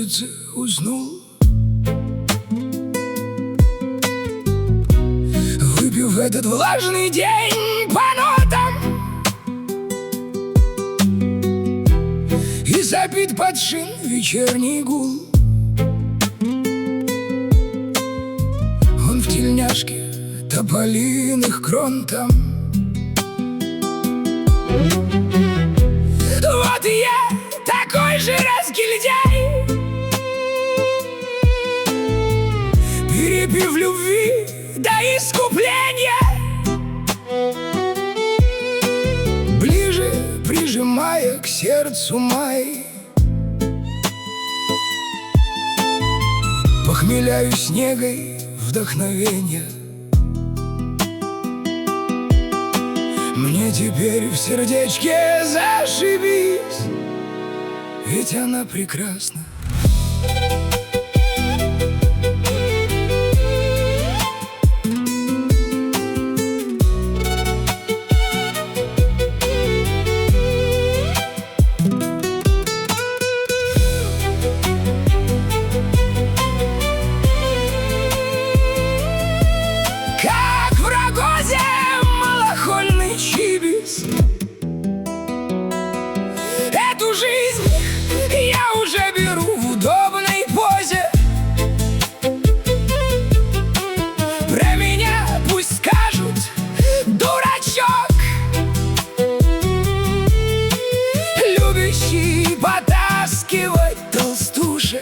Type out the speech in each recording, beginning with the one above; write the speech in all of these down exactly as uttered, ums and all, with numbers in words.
улице уснул, выпив этот влажный день по нотам и забит под шин вечерний гул. Он в тельняшке тополиных крон там. Вот и я такой же разгильдяй, перепив любви до искупления, ближе прижимая к сердцу май. Похмеляюсь снегой вдохновения. Мне теперь в сердечке зашибись, ведь она прекрасна. Как в рогозе малохольный чибис, эту жизнь я уже беру в удобной позе. Про меня пусть скажут дурачок, любящий потаскивать толстушек.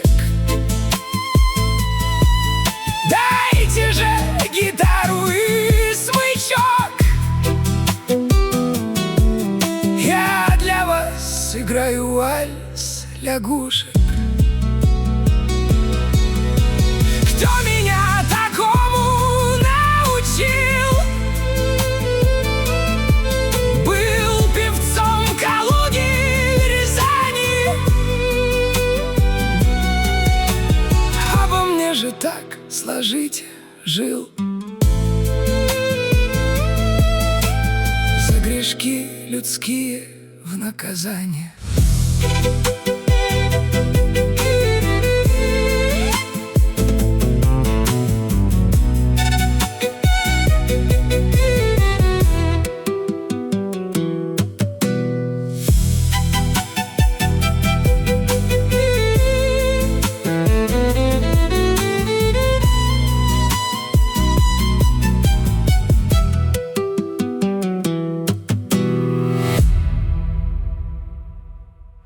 Дайте же гитару и смычок, я для вас сыграю вальс лягушек. Кто меня такому научил? Был певцом Калуги или Рязани, обо мне же так сложите жил. За грешки людские в наказание.